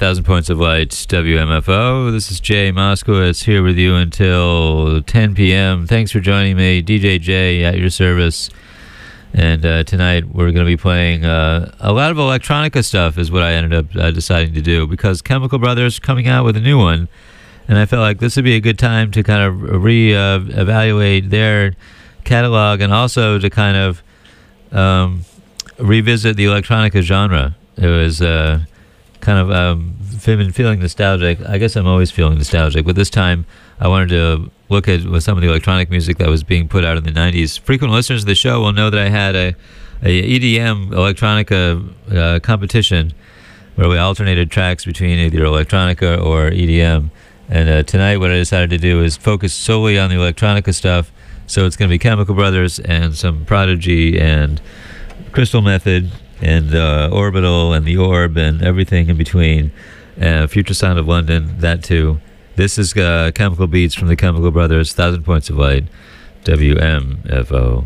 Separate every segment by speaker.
Speaker 1: 1,000 Points of Light, WMFO. This is Jay Moskowitz here with you until 10 p.m. Thanks for joining me, DJ Jay at your service. And tonight we're going to be playing a lot of electronica stuff is what I ended up deciding to do, because Chemical Brothers coming out with a new one, and I felt like this would be a good time to kind of evaluate their catalog and also to kind of revisit the electronica genre. It was kind of been feeling nostalgic. I guess I'm always feeling nostalgic, but this time I wanted to look at some of the electronic music that was being put out in the 90s. Frequent listeners of the show will know that I had a EDM electronica competition where we alternated tracks between either electronica or EDM. And tonight what I decided to do is focus solely on the electronica stuff. So it's going to be Chemical Brothers and some Prodigy and Crystal Method and Orbital and The Orb and everything in between. Future Sound of London, that too. This is Chemical Beats from the Chemical Brothers, 1,000 Points of Light, WMFO.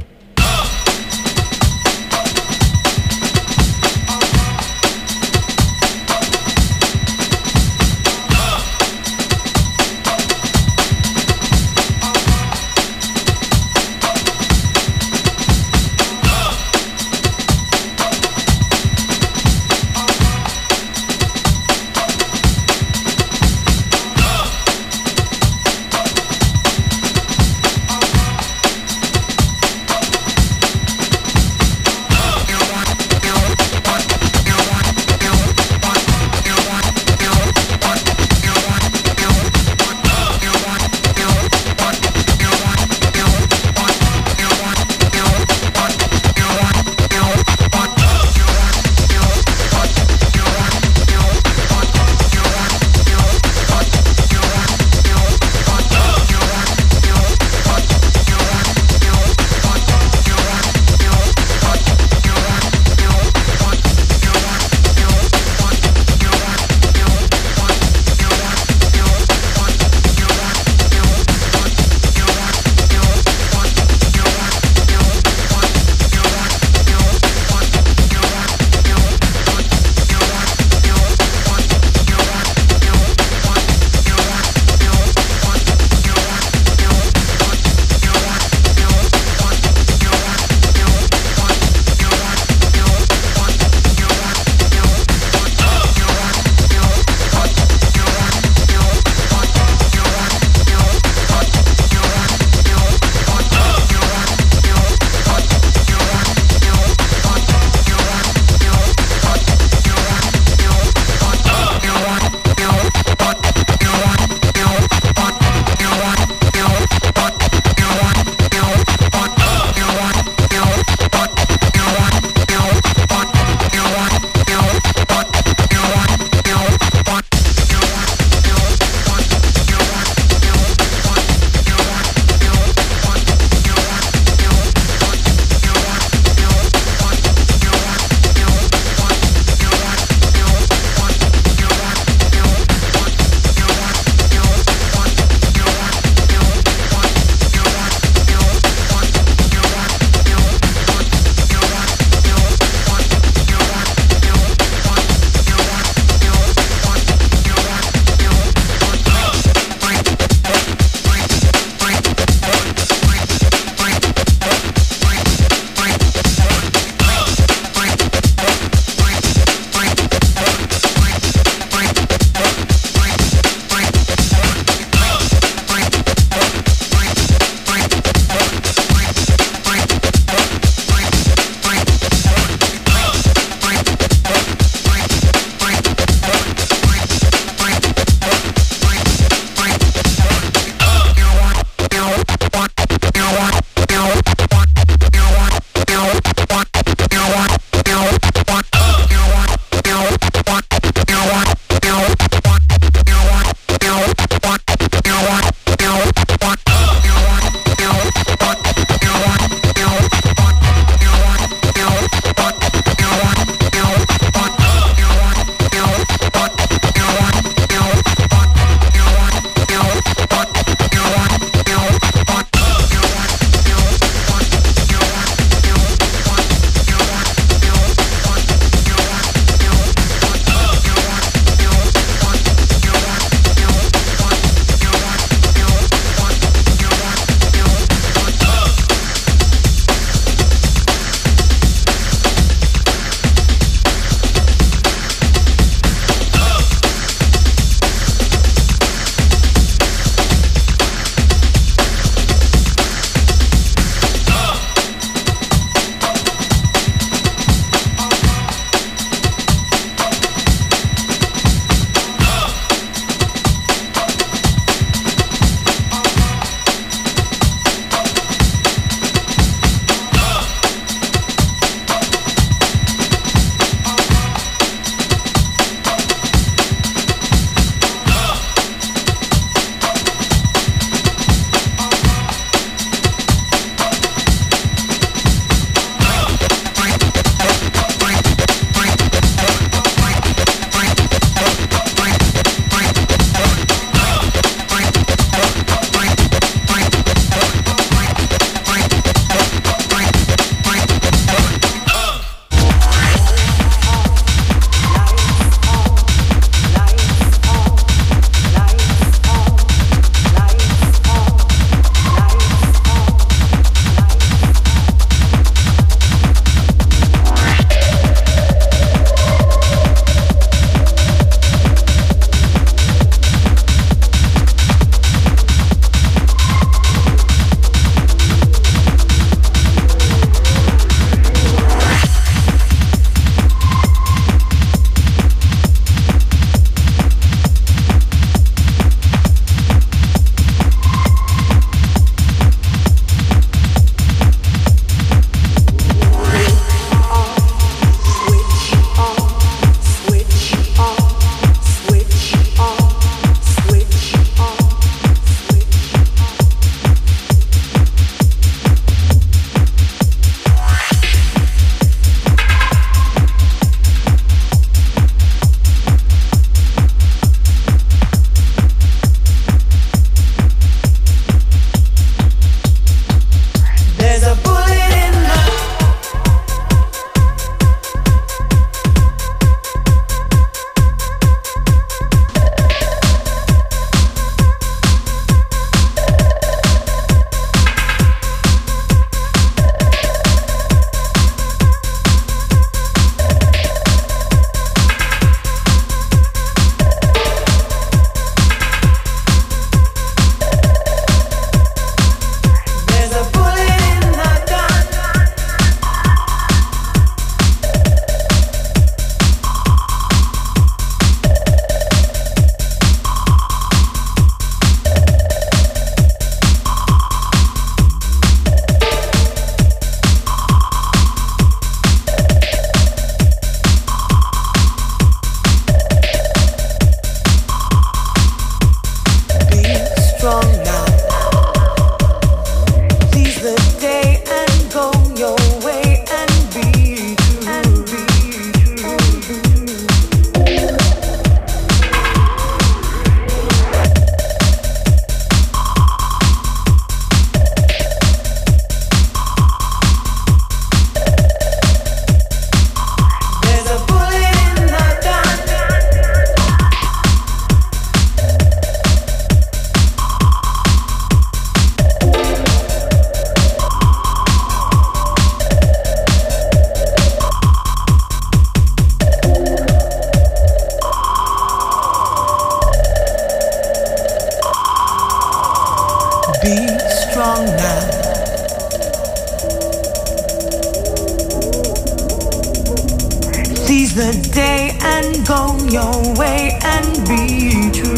Speaker 2: Seize the day and go your way and be true.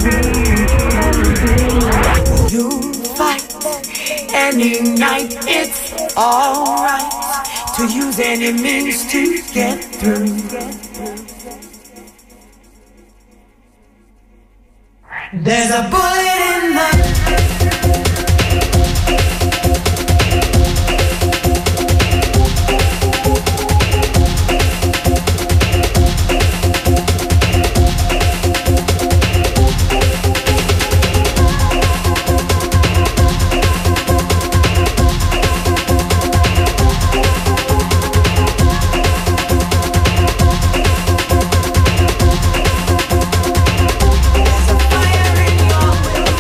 Speaker 2: You fight any night, it's alright to use any means to get through. There's a bullet in the fire in your will.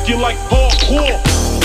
Speaker 3: you like hardcore.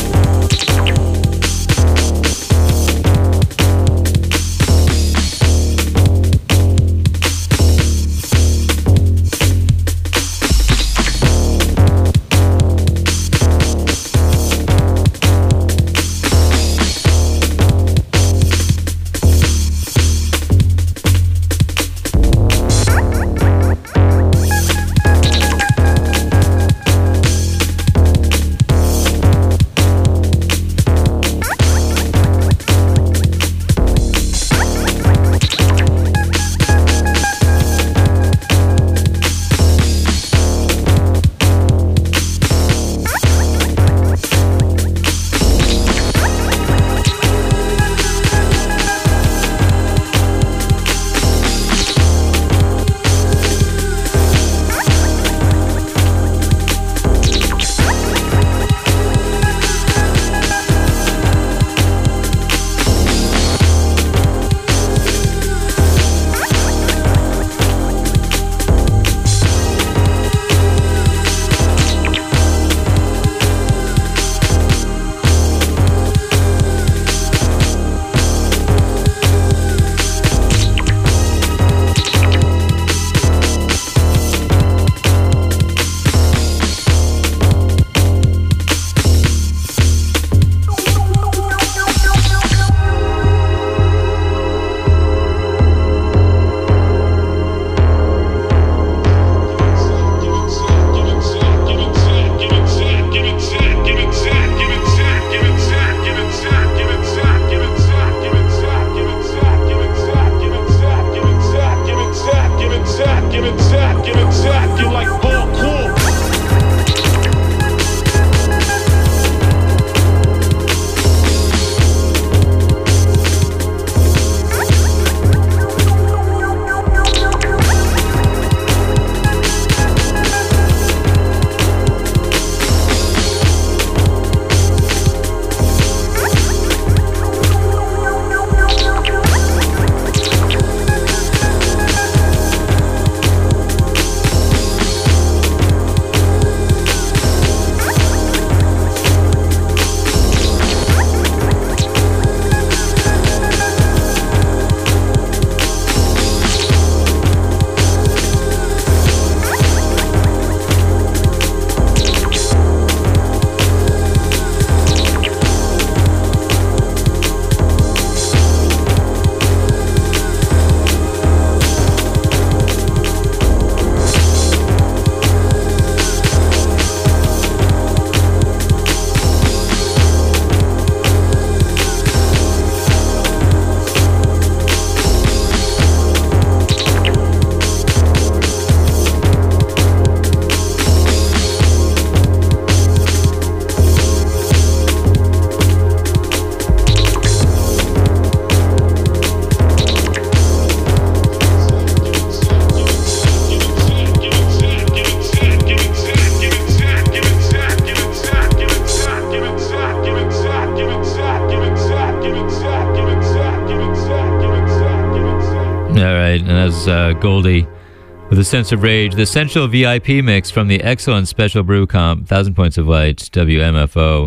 Speaker 1: Goldie with A Sense of Rage, the Essential VIP mix from the excellent Special Brew Comp, 1,000 Points of Light, WMFO,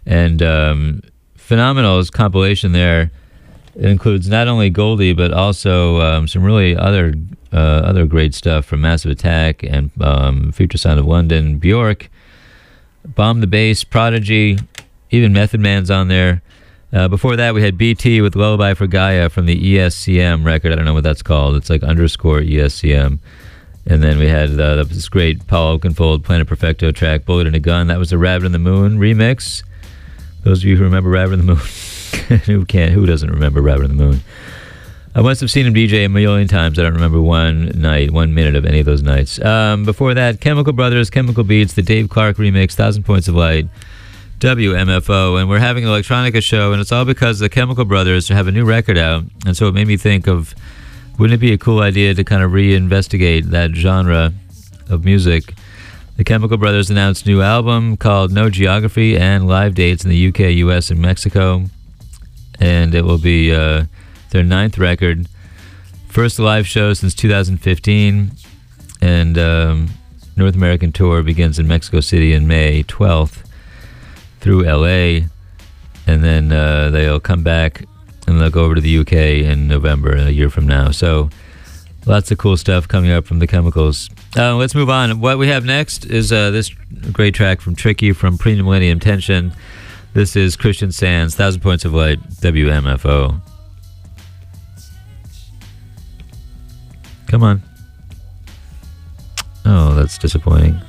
Speaker 1: and phenomenal compilation there. It includes not only Goldie, but also some really other great stuff from Massive Attack and Future Sound of London, Bjork, Bomb the Bass, Prodigy, even Method Man's on there. Before that, we had BT with Lullaby for Gaia from the ESCM record. I don't know what that's called. It's like _ESCM. And then we had this great Paul Oakenfold Planet Perfecto track, Bullet in a Gun. That was the Rabbit in the Moon remix. Those of you who remember Rabbit in the Moon, who doesn't remember Rabbit in the Moon? I must have seen him DJ a million times. I don't remember one minute of any of those nights. Before that, Chemical Brothers, Chemical Beats, the Dave Clark remix, 1,000 Points of Light, WMFO, and we're having an electronica show, and it's all because the Chemical Brothers have a new record out, and so it made me think of, wouldn't it be a cool idea to kind of reinvestigate that genre of music? The Chemical Brothers announced a new album called No Geography and live dates in the UK, US, and Mexico, and it will be their 9th record, first live show since 2015, and North American tour begins in Mexico City on May 12th. through LA, and then they'll come back and they'll go over to the UK in November, a year from now. So lots of cool stuff coming up from the Chemicals. Let's move on. What we have next is this great track from Tricky from Pre-Millennium Tension. This is Christian Sands, 1,000 Points of Light, WMFO. Come on. Oh, that's disappointing.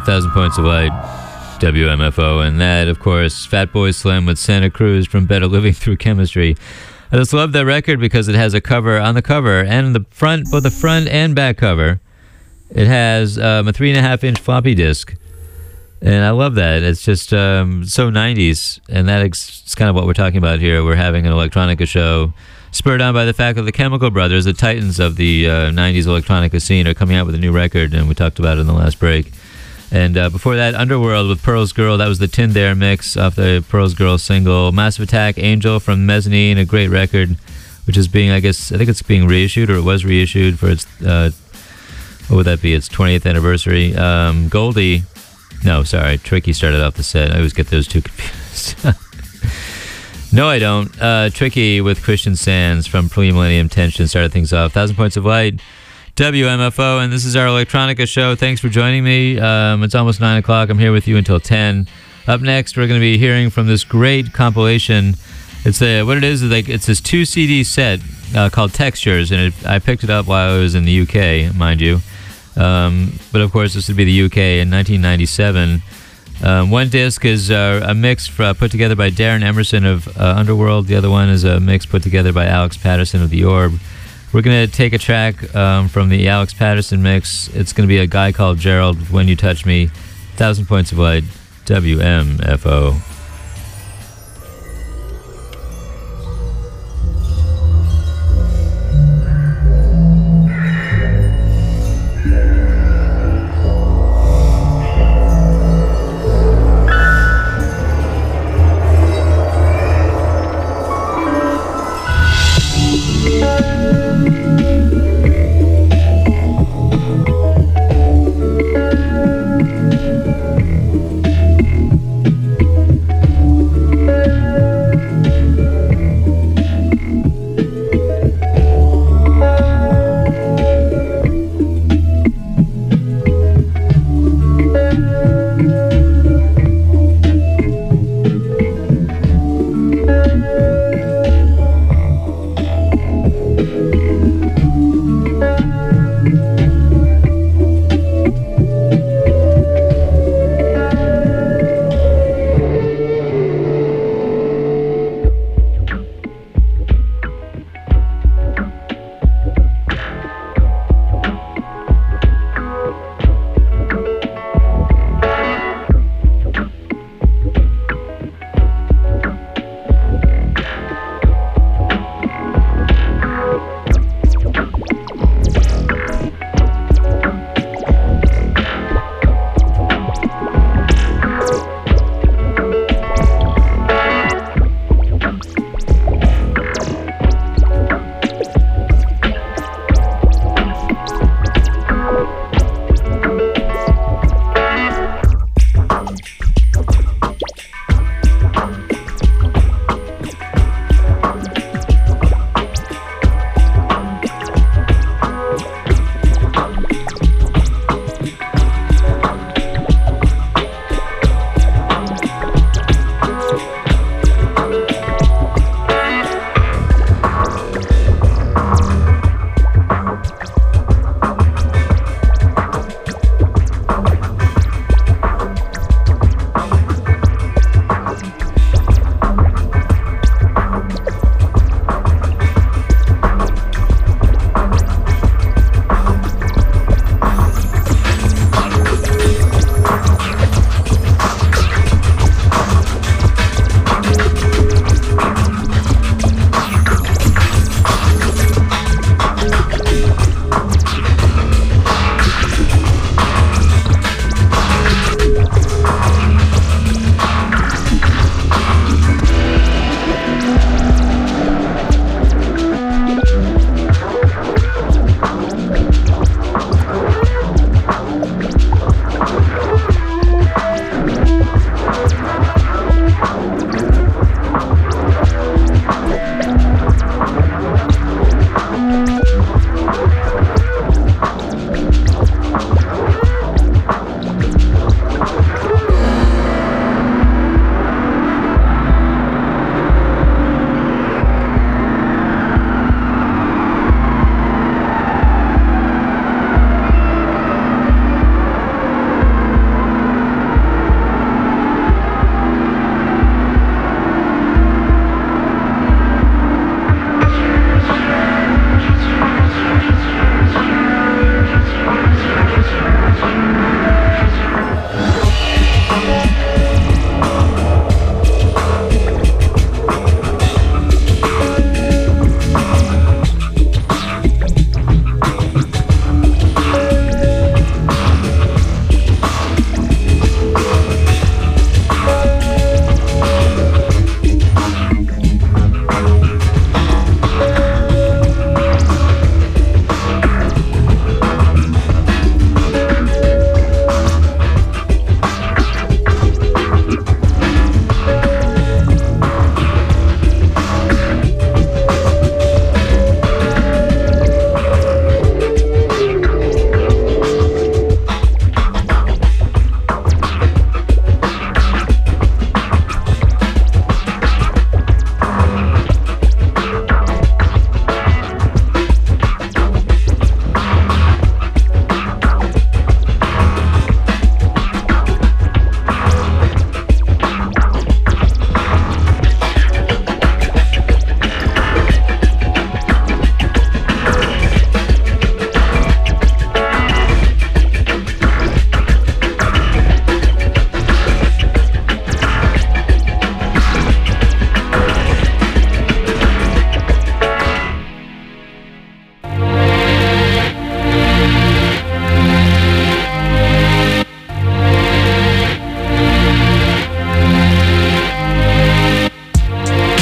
Speaker 1: 1,000 Points of Light, WMFO, and that, of course, Fatboy Slim with Santa Cruz from Better Living Through Chemistry. I just love that record because it has a cover on the cover and the front, both the front and back cover. It has a 3.5-inch floppy disk, and I love that. It's just so 90s, and that's kind of what we're talking about here. We're having an electronica show spurred on by the fact that the Chemical Brothers, the titans of the 90s electronica scene, are coming out with a new record, and we talked about it in the last break. And before that, Underworld with Pearl's Girl. That was the Tin Dare mix off the Pearl's Girl single. Massive Attack, Angel from Mezzanine, a great record, which is being, I think it's being reissued, or it was reissued for its, what would that be, its 20th anniversary. Goldie, no, sorry, Tricky started off the set. I always get those two confused. No, I don't. Tricky with Christian Sands from Pre-Millennium Tension started things off. 1,000 Points of Light, WMFO, and this is our electronica show. Thanks for joining me. It's almost 9 o'clock. I'm here with you until 10. Up next, we're going to be hearing from this great compilation. It's what it is like it's this 2 CD set called Textures, and I picked it up while I was in the UK, mind you. But of course, this would be the UK in 1997. One disc is a mix put together by Darren Emerson of Underworld. The other one is a mix put together by Alex Patterson of The Orb. We're going to take a track from the Alex Patterson mix. It's going to be a guy called Gerald with When You Touch Me. 1,000 Points of Light, WMFO.